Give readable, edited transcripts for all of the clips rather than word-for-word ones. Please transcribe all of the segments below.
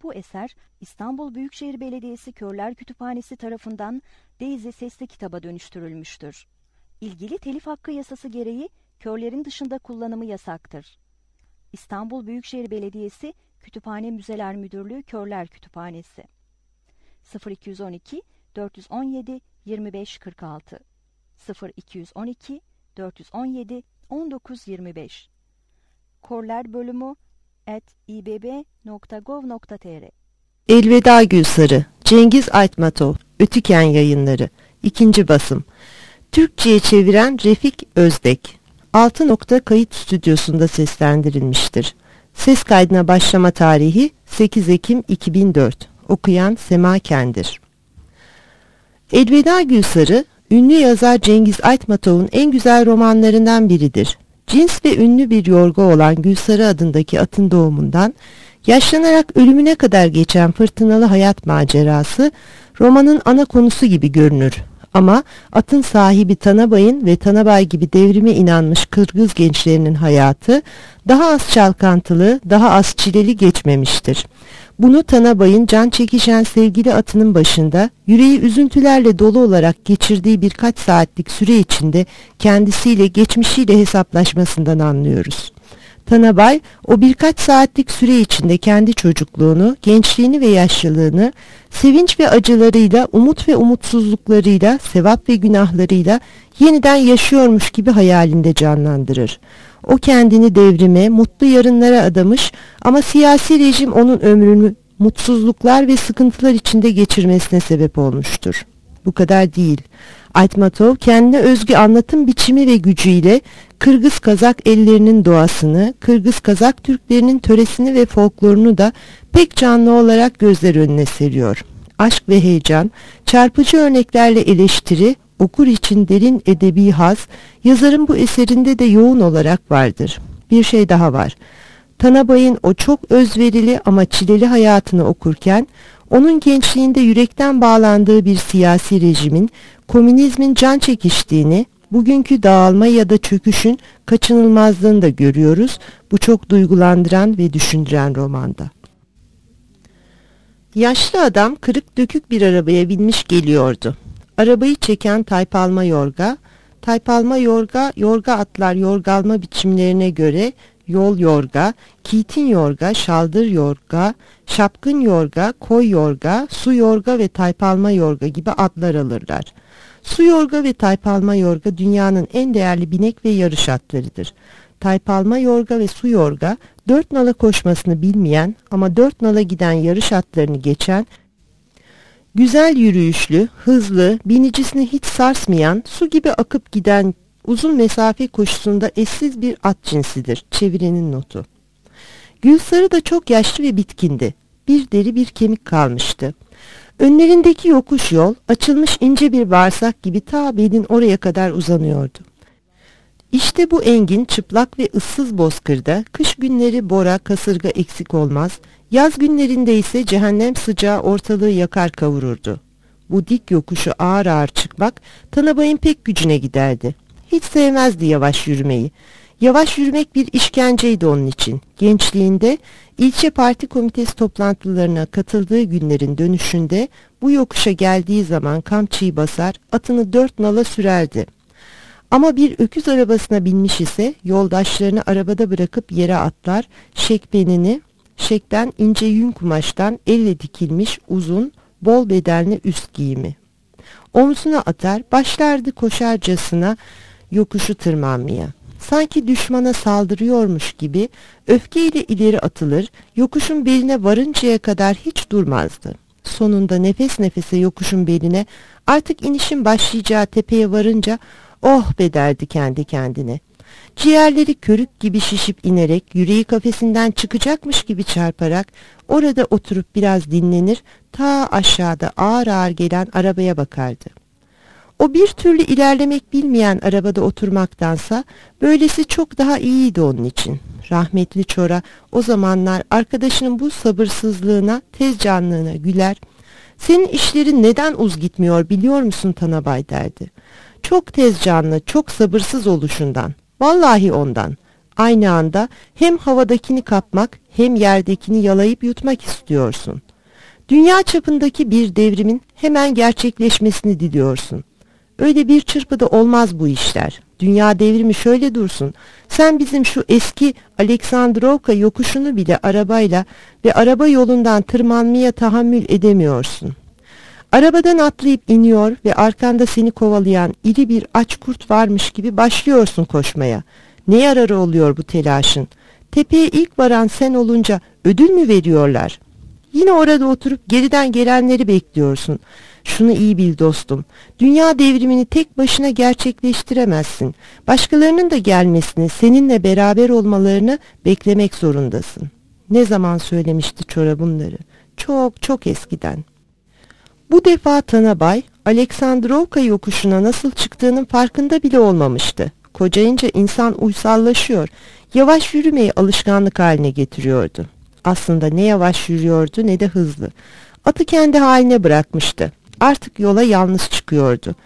Bu eser İstanbul Büyükşehir Belediyesi Körler Kütüphanesi tarafından Daisy sesli kitaba dönüştürülmüştür. İlgili telif hakkı yasası gereği körlerin dışında kullanımı yasaktır. İstanbul Büyükşehir Belediyesi Kütüphane Müzeler Müdürlüğü Körler Kütüphanesi 0212 417 2546 0212 417 1925 Körler bölümü @ibb.gov.tr Elveda Gülsarı, Cengiz Aytmatov, Ötüken Yayınları, 2. basım. Türkçe'ye çeviren Refik Özdek. 6 nokta kayıt stüdyosunda seslendirilmiştir. Ses kaydına başlama tarihi 8 Ekim 2004. Okuyan Sema Kendir. Elveda Gülsarı, ünlü yazar Cengiz Aytmatov'un en güzel romanlarından biridir. Cins ve ünlü bir yorga olan Gülsarı adındaki atın doğumundan, yaşlanarak ölümüne kadar geçen fırtınalı hayat macerası, romanın ana konusu gibi görünür. Ama atın sahibi Tanabay'ın ve Tanabay gibi devrime inanmış Kırgız gençlerinin hayatı, daha az çalkantılı, daha az çileli geçmemiştir. Bunu Tanabay'ın can çekişen sevgili atının başında, yüreği üzüntülerle dolu olarak geçirdiği birkaç saatlik süre içinde kendisiyle, geçmişiyle hesaplaşmasından anlıyoruz. Tanabay, o birkaç saatlik süre içinde kendi çocukluğunu, gençliğini ve yaşlılığını, sevinç ve acılarıyla, umut ve umutsuzluklarıyla, sevap ve günahlarıyla yeniden yaşıyormuş gibi hayalinde canlandırır. O kendini devrime, mutlu yarınlara adamış ama siyasi rejim onun ömrünü mutsuzluklar ve sıkıntılar içinde geçirmesine sebep olmuştur. Bu kadar değil. Aytmatov kendine özgü anlatım biçimi ve gücüyle Kırgız Kazak ellerinin doğasını, Kırgız Kazak Türklerinin töresini ve folklorunu da pek canlı olarak gözler önüne seriyor. Aşk ve heyecan, çarpıcı örneklerle eleştiri, okur için derin edebi haz, yazarın bu eserinde de yoğun olarak vardır. Bir şey daha var. Tanabay'ın o çok özverili ama çileli hayatını okurken, onun gençliğinde yürekten bağlandığı bir siyasi rejimin, komünizmin can çekiştiğini, bugünkü dağılma ya da çöküşün kaçınılmazlığını da görüyoruz bu çok duygulandıran ve düşündüren romanda. Yaşlı adam kırık dökük bir arabaya binmiş geliyordu. Arabayı çeken taypalma yorga, yorga atlar yorgalma biçimlerine göre yol yorga, kitin yorga, şaldır yorga, şapkın yorga, koy yorga, su yorga ve taypalma yorga gibi adlar alırlar. Su yorga ve taypalma yorga dünyanın en değerli binek ve yarış atlarıdır. Taypalma yorga ve su yorga 4 nala koşmasını bilmeyen ama 4 nala giden yarış atlarını geçen, güzel yürüyüşlü, hızlı, binicisini hiç sarsmayan, su gibi akıp giden uzun mesafe koşusunda eşsiz bir at cinsidir. Çevirenin notu. Gülsarı da çok yaşlı ve bitkindi. Bir deri bir kemik kalmıştı. Önlerindeki yokuş yol açılmış ince bir bağırsak gibi ta belin oraya kadar uzanıyordu. İşte bu engin, çıplak ve ıssız bozkırda kış günleri bora, kasırga eksik olmaz, yaz günlerinde ise cehennem sıcağı ortalığı yakar kavururdu. Bu dik yokuşu ağır ağır çıkmak Tanabay'ın pek gücüne giderdi. Hiç sevmezdi yavaş yürümeyi. Yavaş yürümek bir işkenceydi onun için. Gençliğinde ilçe parti komitesi toplantılarına katıldığı günlerin dönüşünde bu yokuşa geldiği zaman kamçıyı basar, atını 4 nala sürerdi. Ama bir öküz arabasına binmiş ise yoldaşlarını arabada bırakıp yere atlar, şekbenini, şekten ince yün kumaştan elle dikilmiş uzun, bol bedenli üst giyimi omzuna atar, başlardı koşarcasına yokuşu tırmanmaya. Sanki düşmana saldırıyormuş gibi öfkeyle ileri atılır, yokuşun beline varıncaya kadar hiç durmazdı. Sonunda nefes nefese yokuşun beline, artık inişin başlayacağı tepeye varınca oh be derdi kendi kendine. Ciğerleri körük gibi şişip inerek, yüreği kafesinden çıkacakmış gibi çarparak orada oturup biraz dinlenir, ta aşağıda ağır ağır gelen arabaya bakardı. O bir türlü ilerlemek bilmeyen arabada oturmaktansa böylesi çok daha iyiydi onun için. Rahmetli Çora o zamanlar arkadaşının bu sabırsızlığına, tez canlığına güler, "Senin işlerin neden uz gitmiyor biliyor musun Tanabay?" derdi. "Çok tez canlı, çok sabırsız oluşundan. Vallahi ondan. Aynı anda hem havadakini kapmak hem yerdekini yalayıp yutmak istiyorsun. Dünya çapındaki bir devrimin hemen gerçekleşmesini diliyorsun. Öyle bir çırpıda olmaz bu işler. Dünya devrimi şöyle dursun. Sen bizim şu eski Aleksandrovka yokuşunu bile arabayla ve araba yolundan tırmanmaya tahammül edemiyorsun. Arabadan atlayıp iniyor ve arkanda seni kovalayan iri bir aç kurt varmış gibi başlıyorsun koşmaya. Ne yararı oluyor bu telaşın? Tepeye ilk varan sen olunca ödül mü veriyorlar? Yine orada oturup geriden gelenleri bekliyorsun. Şunu iyi bil dostum. Dünya devrimini tek başına gerçekleştiremezsin. Başkalarının da gelmesini, seninle beraber olmalarını beklemek zorundasın. Ne zaman söylemişti Çora bunları? Çok çok eskiden. Bu defa Tanabay, Aleksandrovka yokuşuna nasıl çıktığının farkında bile olmamıştı. Kocayınca insan uysallaşıyor, yavaş yürümeyi alışkanlık haline getiriyordu. Aslında ne yavaş yürüyordu ne de hızlı. Atı kendi haline bırakmıştı. Artık yola yalnız çıkıyordu.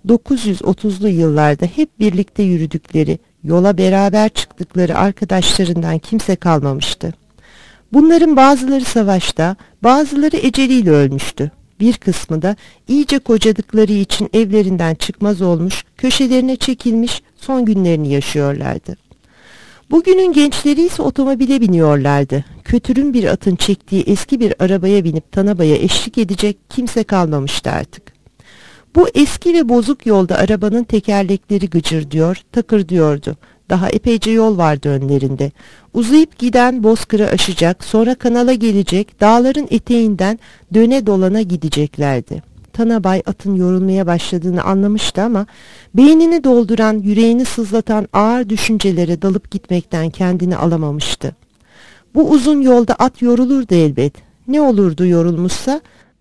930'lu yıllarda hep birlikte yürüdükleri, yola beraber çıktıkları arkadaşlarından kimse kalmamıştı. Bunların bazıları savaşta, bazıları eceliyle ölmüştü. Bir kısmı da iyice kocadıkları için evlerinden çıkmaz olmuş, köşelerine çekilmiş son günlerini yaşıyorlardı. Bugünün gençleri ise otomobile biniyorlardı. Kötürüm bir atın çektiği eski bir arabaya binip Tanabay'a eşlik edecek kimse kalmamıştı artık. Bu eski ve bozuk yolda arabanın tekerlekleri gıcırdıyor, takırdıyordu. Daha epeyce yol vardı önlerinde. Uzayıp giden bozkırı aşacak, sonra kanala gelecek, dağların eteğinden döne dolana gideceklerdi. Tanabay atın yorulmaya başladığını anlamıştı ama beynini dolduran, yüreğini sızlatan ağır düşüncelere dalıp gitmekten kendini alamamıştı. Bu uzun yolda at yorulurdu elbet. Ne olurdu yorulmuşsa?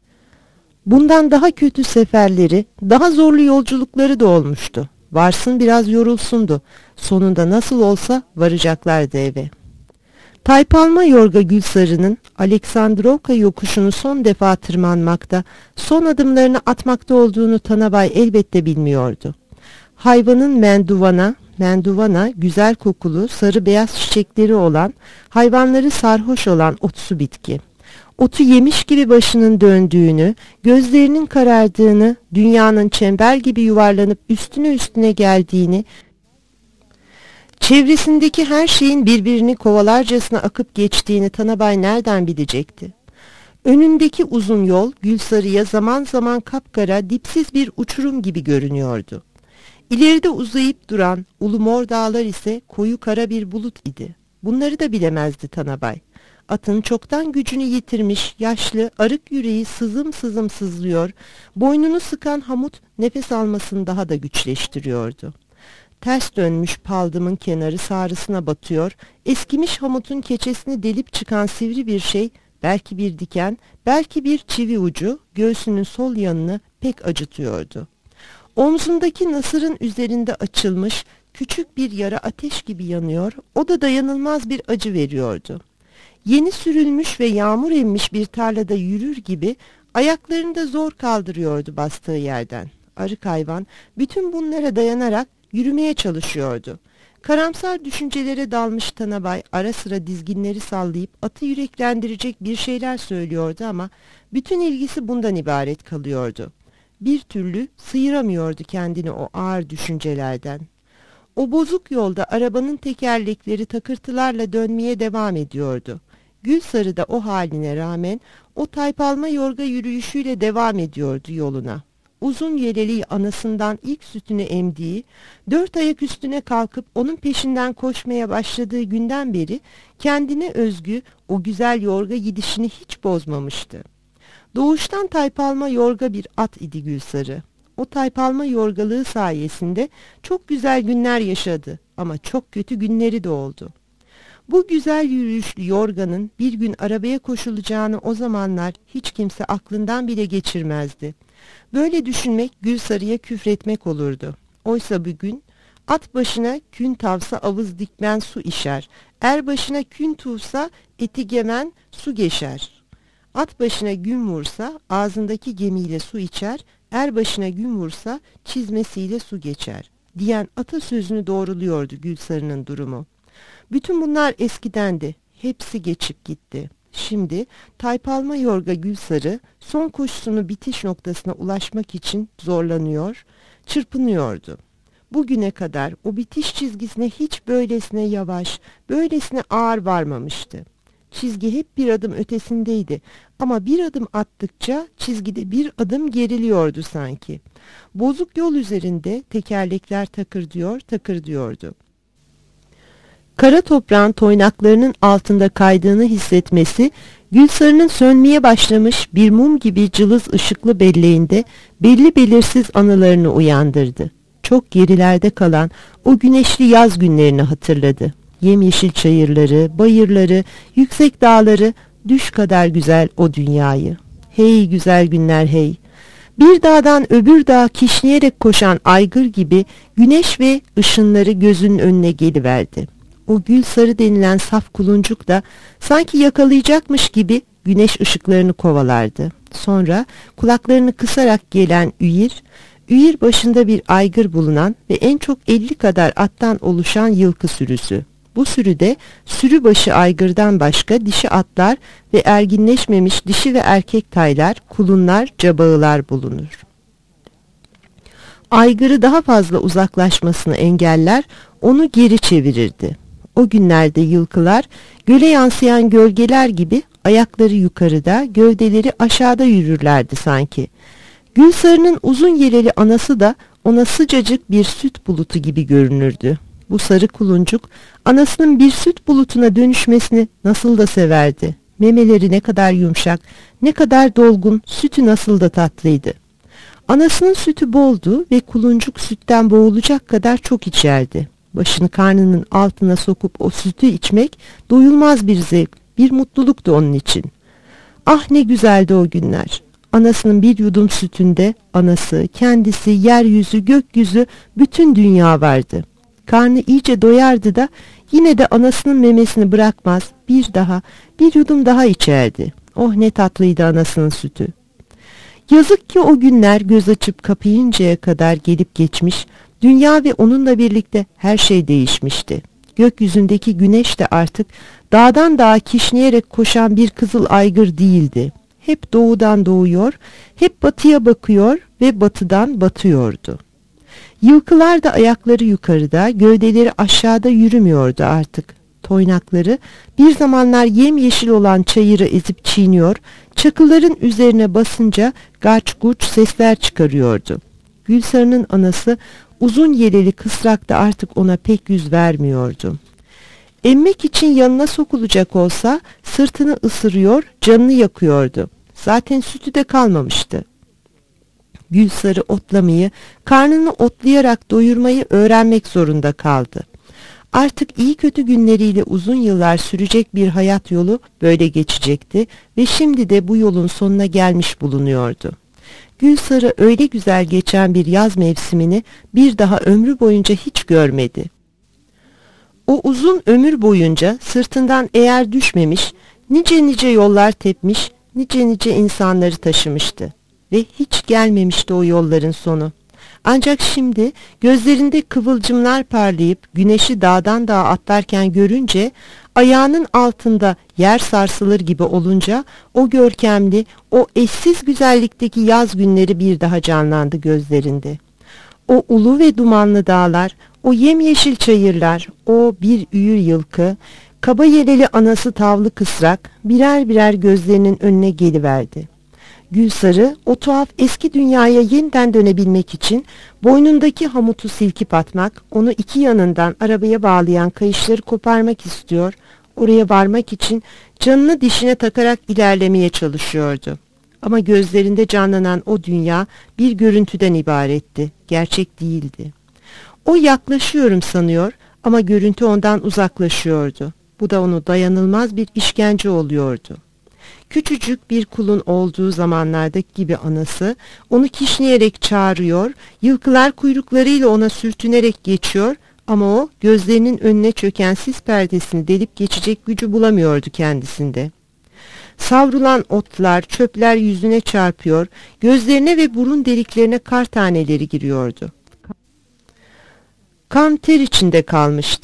Bundan daha kötü seferleri, daha zorlu yolculukları da olmuştu. Varsın biraz yorulsundu. Sonunda nasıl olsa varacaklardı eve. Taypalma Yorga Gülsarı'nın Aleksandrovka yokuşunu son defa tırmanmakta, son adımlarını atmakta olduğunu Tanabay elbette bilmiyordu. Hayvanın menduvana güzel kokulu sarı beyaz çiçekleri olan, hayvanları sarhoş olan otsu bitki. Otu yemiş gibi başının döndüğünü, gözlerinin karardığını, dünyanın çember gibi yuvarlanıp üstüne geldiğini, çevresindeki her şeyin birbirini kovalarcasına akıp geçtiğini Tanabay nereden bilecekti? Önündeki uzun yol Gülsarı'ya zaman zaman kapkara, dipsiz bir uçurum gibi görünüyordu. İleride uzayıp duran ulumor dağlar ise koyu kara bir bulut idi. Bunları da bilemezdi Tanabay. Atın çoktan gücünü yitirmiş, yaşlı, arık yüreği sızım sızım sızlıyor, boynunu sıkan hamut nefes almasını daha da güçleştiriyordu. Ters dönmüş paldımın kenarı sağrısına batıyor, eskimiş hamutun keçesini delip çıkan sivri bir şey, belki bir diken, belki bir çivi ucu, göğsünün sol yanını pek acıtıyordu. Omzundaki nasırın üzerinde açılmış, küçük bir yara ateş gibi yanıyor, o da dayanılmaz bir acı veriyordu. Yeni sürülmüş ve yağmur emmiş bir tarlada yürür gibi ayaklarını da zor kaldırıyordu bastığı yerden. Arık hayvan bütün bunlara dayanarak yürümeye çalışıyordu. Karamsar düşüncelere dalmış Tanabay ara sıra dizginleri sallayıp atı yüreklendirecek bir şeyler söylüyordu ama bütün ilgisi bundan ibaret kalıyordu. Bir türlü sıyıramıyordu kendini o ağır düşüncelerden. O bozuk yolda arabanın tekerlekleri takırtılarla dönmeye devam ediyordu. Gülsarı da o haline rağmen o Taypalma Yorga yürüyüşüyle devam ediyordu yoluna. Uzun yeleli anasından ilk sütünü emdiği, 4 ayak üstüne kalkıp onun peşinden koşmaya başladığı günden beri kendine özgü o güzel yorga gidişini hiç bozmamıştı. Doğuştan Taypalma Yorga bir at idi Gülsarı. O Taypalma yorgalığı sayesinde çok güzel günler yaşadı ama çok kötü günleri de oldu. Bu güzel yürüyüşlü yorganın bir gün arabaya koşulacağını o zamanlar hiç kimse aklından bile geçirmezdi. Böyle düşünmek Gülsarı'ya küfretmek olurdu. Oysa bugün at başına kün tavsa avız dikmen su işer, er başına kün tuğsa eti gemen su geçer. At başına gün vursa ağzındaki gemiyle su içer, er başına gün vursa çizmesiyle su geçer diyen atasözünü doğruluyordu Gülsarı'nın durumu. Bütün bunlar eskidendi. Hepsi geçip gitti. Şimdi Taypalma Yorga Gülsarı son koşusunu bitiş noktasına ulaşmak için zorlanıyor, çırpınıyordu. Bugüne kadar o bitiş çizgisine hiç böylesine yavaş, böylesine ağır varmamıştı. Çizgi hep bir adım ötesindeydi ama bir adım attıkça çizgide bir adım geriliyordu sanki. Bozuk yol üzerinde tekerlekler takırdıyordu. Kara toprağın toynaklarının altında kaydığını hissetmesi, Gülsarı'nın sönmeye başlamış bir mum gibi cılız ışıklı belleğinde belli belirsiz anılarını uyandırdı. Çok gerilerde kalan o güneşli yaz günlerini hatırladı. Yemyeşil çayırları, bayırları, yüksek dağları, düş kadar güzel o dünyayı. Hey güzel günler hey! Bir dağdan öbür dağa kişneyerek koşan aygır gibi güneş ve ışınları gözünün önüne geliverdi. O gül sarı denilen saf kuluncuk da sanki yakalayacakmış gibi güneş ışıklarını kovalardı. Sonra kulaklarını kısarak gelen üyir başında bir aygır bulunan ve en çok 50 kadar attan oluşan yılkı sürüsü. Bu sürüde sürübaşı aygırdan başka dişi atlar ve erginleşmemiş dişi ve erkek taylar, kulunlar, cabağılar bulunur. Aygırı daha fazla uzaklaşmasını engeller, onu geri çevirirdi. O günlerde yılkılar göle yansıyan gölgeler gibi ayakları yukarıda, gövdeleri aşağıda yürürlerdi sanki. Gülsarı'nın uzun yeleli anası da ona sıcacık bir süt bulutu gibi görünürdü. Bu sarı kuluncuk anasının bir süt bulutuna dönüşmesini nasıl da severdi. Memeleri ne kadar yumuşak, ne kadar dolgun, sütü nasıl da tatlıydı. Anasının sütü boldu ve kuluncuk sütten boğulacak kadar çok içerdi. Başını karnının altına sokup o sütü içmek doyulmaz bir zevk, bir mutluluktu onun için. Ah ne güzeldi o günler. Anasının bir yudum sütünde anası, kendisi, yeryüzü, gökyüzü, bütün dünya vardı. Karnı iyice doyardı da yine de anasının memesini bırakmaz, bir yudum daha içerdi. Oh ne tatlıydı anasının sütü. Yazık ki o günler göz açıp kapayıncaya kadar gelip geçmiş, dünya ve onunla birlikte her şey değişmişti. Gökyüzündeki güneş de artık dağdan dağa kişneyerek koşan bir kızıl aygır değildi. Hep doğudan doğuyor, hep batıya bakıyor ve batıdan batıyordu. Yılkılar da ayakları yukarıda, gövdeleri aşağıda yürümüyordu artık. Toynakları bir zamanlar yemyeşil olan çayırı ezip çiğniyor, çakılların üzerine basınca gaç guç sesler çıkarıyordu. Gülsarı'nın anası uzun yeleli kısrak da artık ona pek yüz vermiyordu. Emmek için yanına sokulacak olsa sırtını ısırıyor, canını yakıyordu. Zaten sütü de kalmamıştı. Gülsarı otlamayı, karnını otlayarak doyurmayı öğrenmek zorunda kaldı. Artık iyi kötü günleriyle uzun yıllar sürecek bir hayat yolu böyle geçecekti ve şimdi de bu yolun sonuna gelmiş bulunuyordu. Gülsarı öyle güzel geçen bir yaz mevsimini bir daha ömrü boyunca hiç görmedi. O uzun ömür boyunca sırtından eğer düşmemiş, nice yollar tepmiş, nice insanları taşımıştı. Ve hiç gelmemişti o yolların sonu. Ancak şimdi gözlerinde kıvılcımlar parlayıp güneşi dağdan dağa atlarken görünce, ayağının altında yer sarsılır gibi olunca o görkemli, o eşsiz güzellikteki yaz günleri bir daha canlandı gözlerinde. O ulu ve dumanlı dağlar, o yemyeşil çayırlar, o bir üyür yılkı, kaba yeleli anası tavlı kısrak birer birer gözlerinin önüne geliverdi. Gülsarı o tuhaf eski dünyaya yeniden dönebilmek için boynundaki hamutu silkip atmak, onu iki yanından arabaya bağlayan kayışları koparmak istiyor, oraya varmak için canını dişine takarak ilerlemeye çalışıyordu. Ama gözlerinde canlanan o dünya bir görüntüden ibaretti, gerçek değildi. O yaklaşıyorum sanıyor ama görüntü ondan uzaklaşıyordu. Bu da onu dayanılmaz bir işkence oluyordu. Küçücük bir kulun olduğu zamanlardaki gibi anası onu kişneyerek çağırıyor, yılkılar kuyruklarıyla ona sürtünerek geçiyor ama o gözlerinin önüne çöken sis perdesini delip geçecek gücü bulamıyordu kendisinde. Savrulan otlar, çöpler yüzüne çarpıyor, gözlerine ve burun deliklerine kar taneleri giriyordu. Kan ter içinde kalmıştı.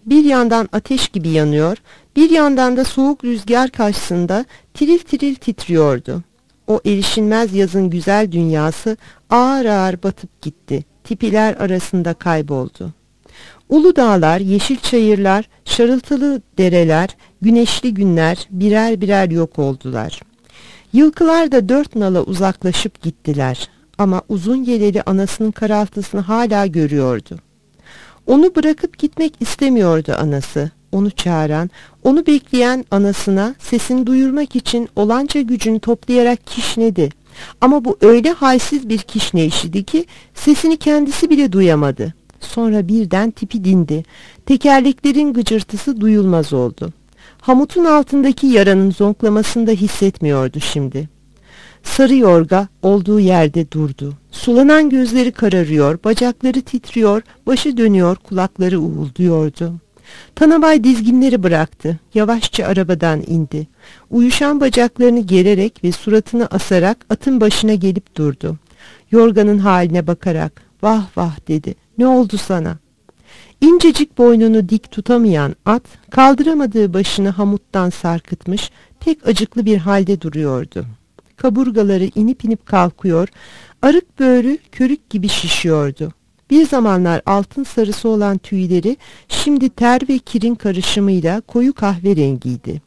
Bir yandan ateş gibi yanıyor, bir yandan da soğuk rüzgar karşısında tiril tiril titriyordu. O erişilmez yazın güzel dünyası ağır ağır batıp gitti. Tipiler arasında kayboldu. Ulu dağlar, yeşil çayırlar, şarıltılı dereler, güneşli günler birer birer yok oldular. Yılkılar da dört nala uzaklaşıp gittiler. Ama uzun yeleli anasının karaltısını hala görüyordu. Onu bırakıp gitmek istemiyordu anası. Onu çağıran, onu bekleyen anasına sesini duyurmak için olanca gücünü toplayarak kişnedi. Ama bu öyle halsiz bir kişneyişiydi ki sesini kendisi bile duyamadı. Sonra birden tipi dindi. Tekerleklerin gıcırtısı duyulmaz oldu. Hamutun altındaki yaranın zonklamasını da hissetmiyordu şimdi. Sarı yorga olduğu yerde durdu. Sulanan gözleri kararıyor, bacakları titriyor, başı dönüyor, kulakları uğulduyordu. Tanabay dizginleri bıraktı. Yavaşça arabadan indi. Uyuşan bacaklarını gererek ve suratını asarak atın başına gelip durdu. Yorganın haline bakarak "Vah vah" dedi. "Ne oldu sana?" İncecik boynunu dik tutamayan at, kaldıramadığı başını hamuttan sarkıtmış, pek acıklı bir halde duruyordu. Kaburgaları inip inip kalkıyor, arık böğrü körük gibi şişiyordu. Bir zamanlar altın sarısı olan tüyleri şimdi ter ve kirin karışımıyla koyu kahverengiydi.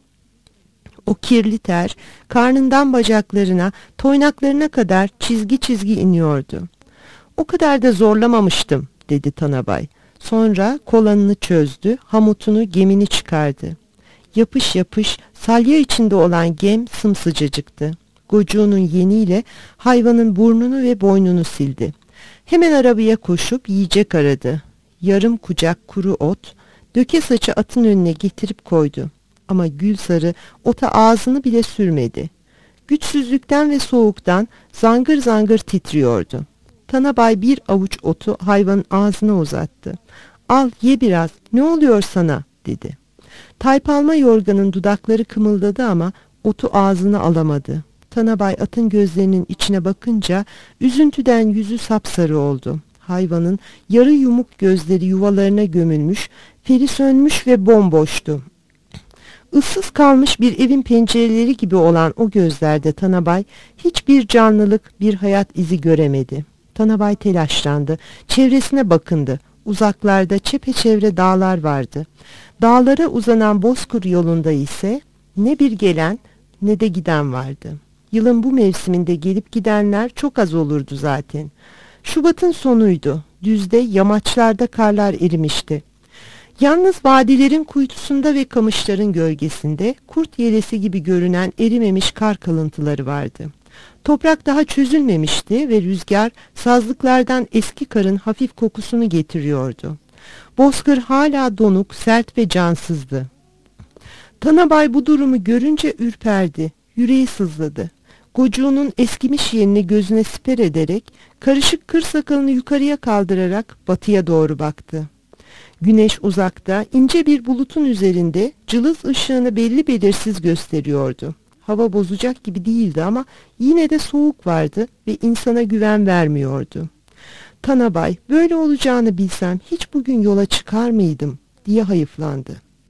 O kirli ter karnından bacaklarına, toynaklarına kadar çizgi çizgi iniyordu. "O kadar da zorlamamıştım," dedi Tanabay. Sonra kolanını çözdü, hamutunu, gemini çıkardı. Yapış yapış salya içinde olan gem sımsıcacıktı. Gocuğunun yeniyle hayvanın burnunu ve boynunu sildi. Hemen arabaya koşup yiyecek aradı. Yarım kucak kuru ot, döke saçı atın önüne getirip koydu. Ama Gülsarı ota ağzını bile sürmedi. Güçsüzlükten ve soğuktan zangır zangır titriyordu. Tanabay bir avuç otu hayvanın ağzına uzattı. "Al, ye biraz, ne oluyor sana?" dedi. Taypalma yorganın dudakları kımıldadı ama otu ağzına alamadı. Tanabay atın gözlerinin içine bakınca üzüntüden yüzü sapsarı oldu. Hayvanın yarı yumuk gözleri yuvalarına gömülmüş, feri sönmüş ve bomboştu. Issız kalmış bir evin pencereleri gibi olan o gözlerde Tanabay hiçbir canlılık, bir hayat izi göremedi. Tanabay telaşlandı, çevresine bakındı. Uzaklarda çepeçevre dağlar vardı. Dağlara uzanan Bozkır yolunda ise ne bir gelen ne de giden vardı. Yılın bu mevsiminde gelip gidenler çok az olurdu zaten. Şubat'ın sonuydu. Düzde, yamaçlarda karlar erimişti. Yalnız vadilerin kuytusunda ve kamışların gölgesinde kurt yelesi gibi görünen erimemiş kar kalıntıları vardı. Toprak daha çözülmemişti ve rüzgar sazlıklardan eski karın hafif kokusunu getiriyordu. Bozkır hala donuk, sert ve cansızdı. Tanabay bu durumu görünce ürperdi, yüreği sızladı. Gocuğunun eskimiş yerini gözüne siper ederek, karışık kır sakalını yukarıya kaldırarak batıya doğru baktı. Güneş uzakta, ince bir bulutun üzerinde cılız ışığını belli belirsiz gösteriyordu. Hava bozacak gibi değildi ama yine de soğuk vardı ve insana güven vermiyordu. Tanabay, "Böyle olacağını bilsem hiç bugün yola çıkar mıydım?" diye hayıflandı.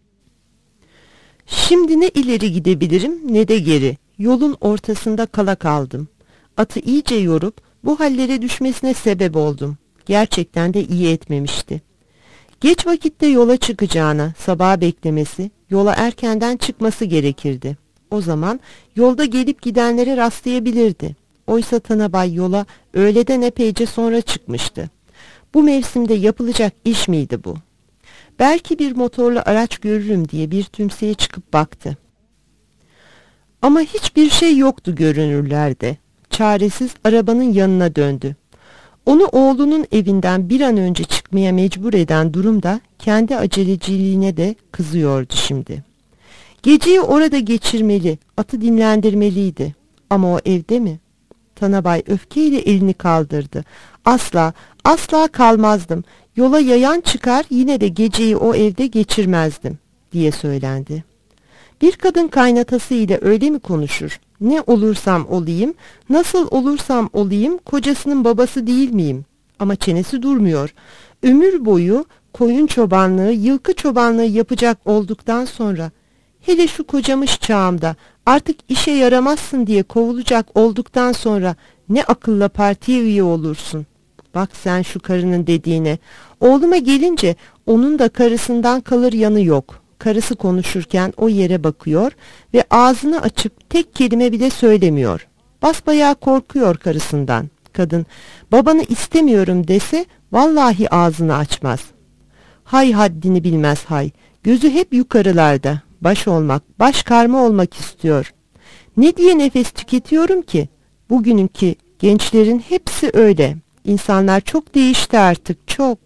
"Şimdi ne ileri gidebilirim ne de geri. Yolun ortasında kala kaldım. Atı iyice yorup bu hallere düşmesine sebep oldum. Gerçekten de iyi etmemişti. Geç vakitte yola çıkacağına sabaha beklemesi, yola erkenden çıkması gerekirdi. O zaman yolda gelip gidenlere rastlayabilirdi. Oysa Tanabay yola öğleden epeyce sonra çıkmıştı. Bu mevsimde yapılacak iş miydi bu? Belki bir motorlu araç görürüm diye bir tümseye çıkıp baktı. Ama hiçbir şey yoktu görünürlerde. Çaresiz arabanın yanına döndü. Onu oğlunun evinden bir an önce çıkmaya mecbur eden durumda kendi aceleciliğine de kızıyordu şimdi. Geceyi orada geçirmeli, atı dinlendirmeliydi. Ama o evde mi? Tanabay öfkeyle elini kaldırdı. "Asla, asla kalmazdım. Yola yayan çıkar yine de geceyi o evde geçirmezdim," diye söylendi. Bir kadın kaynatası ile öyle mi konuşur? Ne olursam olayım, nasıl olursam olayım kocasının babası değil miyim? Ama çenesi durmuyor. Ömür boyu koyun çobanlığı, yılkı çobanlığı yapacak olduktan sonra, hele şu kocamış çağımda artık işe yaramazsın diye kovulacak olduktan sonra ne akılla partiye üye olursun? Bak sen şu karının dediğine. Oğluma gelince onun da karısından kalır yanı yok. Karısı konuşurken o yere bakıyor ve ağzını açıp tek kelime bile söylemiyor. Basbayağı korkuyor karısından. Kadın, babanı istemiyorum dese vallahi ağzını açmaz. Hay haddini bilmez hay. Gözü hep yukarılarda. Baş olmak, baş karma olmak istiyor. Ne diye nefes tüketiyorum ki? Bugününki gençlerin hepsi öyle. İnsanlar çok değişti artık, çok.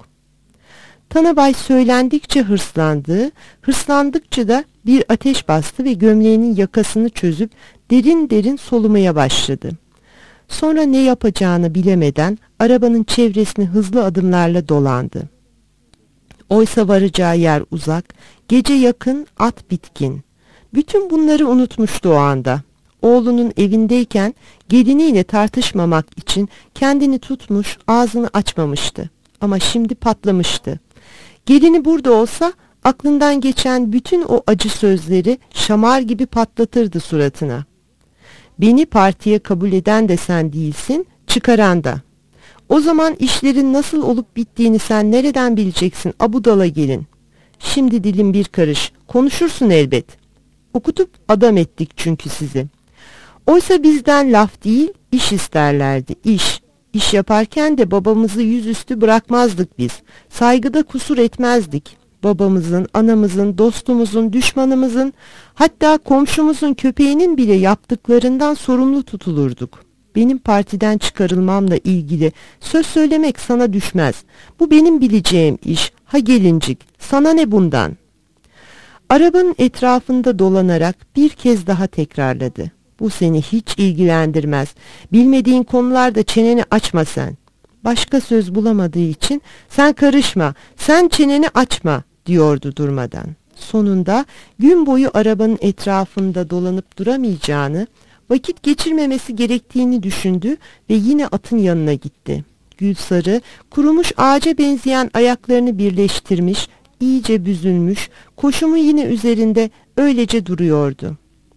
Tanabay söylendikçe hırslandı, hırslandıkça da bir ateş bastı ve gömleğinin yakasını çözüp derin derin solumaya başladı. Sonra ne yapacağını bilemeden arabanın çevresini hızlı adımlarla dolandı. Oysa varacağı yer uzak, gece yakın, at bitkin. Bütün bunları unutmuştu o anda. Oğlunun evindeyken geliniyle tartışmamak için kendini tutmuş, ağzını açmamıştı. Ama şimdi patlamıştı. Gelini burada olsa aklından geçen bütün o acı sözleri şamar gibi patlatırdı suratına. Beni partiye kabul eden de sen değilsin, çıkaran da. O zaman işlerin nasıl olup bittiğini sen nereden bileceksin abudala gelin. Şimdi dilim bir karış, konuşursun elbet. Okutup adam ettik çünkü sizi. Oysa bizden laf değil, iş isterlerdi, iş. İş yaparken de babamızı yüzüstü bırakmazdık biz. Saygıda kusur etmezdik. Babamızın, anamızın, dostumuzun, düşmanımızın, hatta komşumuzun köpeğinin bile yaptıklarından sorumlu tutulurduk. Benim partiden çıkarılmamla ilgili söz söylemek sana düşmez. Bu benim bileceğim iş. Ha gelincik, sana ne bundan? Arabanın etrafında dolanarak bir kez daha tekrarladı. Bu seni hiç ilgilendirmez. Bilmediğin konularda çeneni açma sen. Başka söz bulamadığı için sen karışma, sen çeneni açma diyordu durmadan. Sonunda gün boyu arabanın etrafında dolanıp duramayacağını, vakit geçirmemesi gerektiğini düşündü ve yine atın yanına gitti. Gülsarı kurumuş ağaca benzeyen ayaklarını birleştirmiş, iyice büzülmüş, koşumu yine üzerinde öylece duruyordu.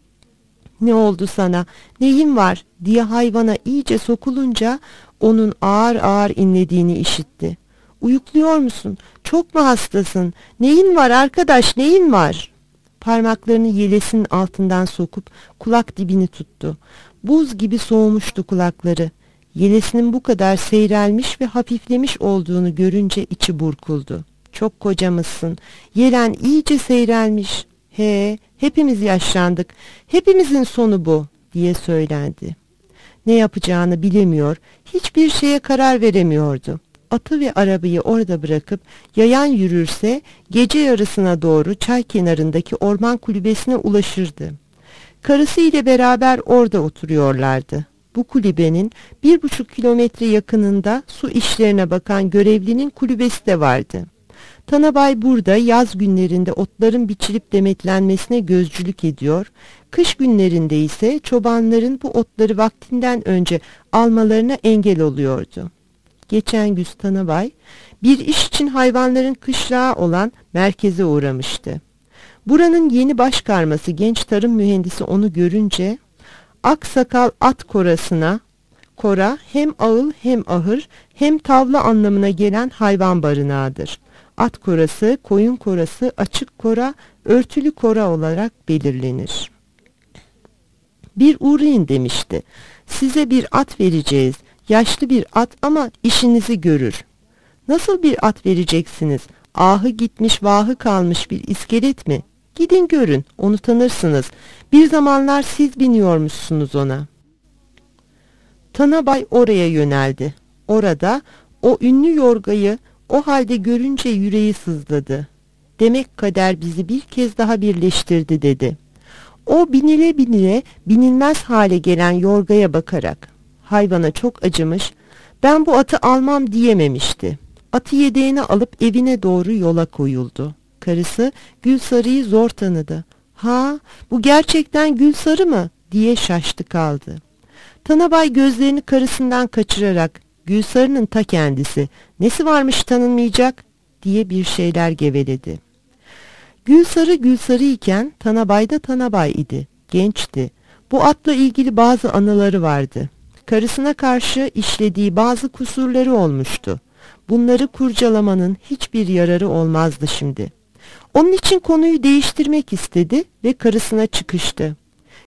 Ne oldu sana, neyin var diye hayvana iyice sokulunca onun ağır ağır inlediğini işitti. Uyukluyor musun? Çok mu hastasın? Neyin var arkadaş, neyin var? Parmaklarını yelesinin altından sokup kulak dibini tuttu. Buz gibi soğumuştu kulakları. Yelesinin bu kadar seyrelmiş ve hafiflemiş olduğunu görünce içi burkuldu. Çok kocamışsın. Yelen iyice seyrelmiş. Hepimiz yaşlandık. Hepimizin sonu bu diye söylendi. Ne yapacağını bilemiyor, hiçbir şeye karar veremiyordu. Atı ve arabayı orada bırakıp yayan yürürse gece yarısına doğru çay kenarındaki orman kulübesine ulaşırdı. Karısı ile beraber orada oturuyorlardı. Bu kulübenin 1,5 kilometre yakınında su işlerine bakan görevlinin kulübesi de vardı. Tanabay burada yaz günlerinde otların biçilip demetlenmesine gözcülük ediyor, kış günlerinde ise çobanların bu otları vaktinden önce almalarına engel oluyordu. Geçen gün Tanabay bir iş için hayvanların kışlağı olan merkeze uğramıştı. Buranın yeni başkarması genç tarım mühendisi onu görünce aksakal at korasına, kora hem ağıl hem ahır hem tavla anlamına gelen hayvan barınağıdır. At korası, koyun korası, açık kora, örtülü kora olarak belirlenir. Bir uğrayın demişti. Size bir at vereceğiz. Yaşlı bir at ama işinizi görür. Nasıl bir at vereceksiniz? Ahı gitmiş vahı kalmış bir iskelet mi? Gidin görün, onu tanırsınız. Bir zamanlar siz biniyormuşsunuz ona. Tanabay oraya yöneldi. Orada o ünlü yorgayı o halde görünce yüreği sızladı. Demek kader bizi bir kez daha birleştirdi dedi. O binile binile binilmez hale gelen yorgaya bakarak hayvana çok acımış, ben bu atı almam diyememişti. Atı yedeğine alıp evine doğru yola koyuldu. Karısı Gülsarı'yı zor tanıdı. Ha, bu gerçekten Gülsarı mı diye şaştı kaldı. Tanabay gözlerini karısından kaçırarak Gülsarı'nın ta kendisi, nesi varmış tanınmayacak diye bir şeyler geveledi. Gülsarı Gülsarı iken Tanabay da Tanabay idi. Gençti. Bu atla ilgili bazı anıları vardı. Karısına karşı işlediği bazı kusurları olmuştu. Bunları kurcalamanın hiçbir yararı olmazdı şimdi. Onun için konuyu değiştirmek istedi ve karısına çıkıştı.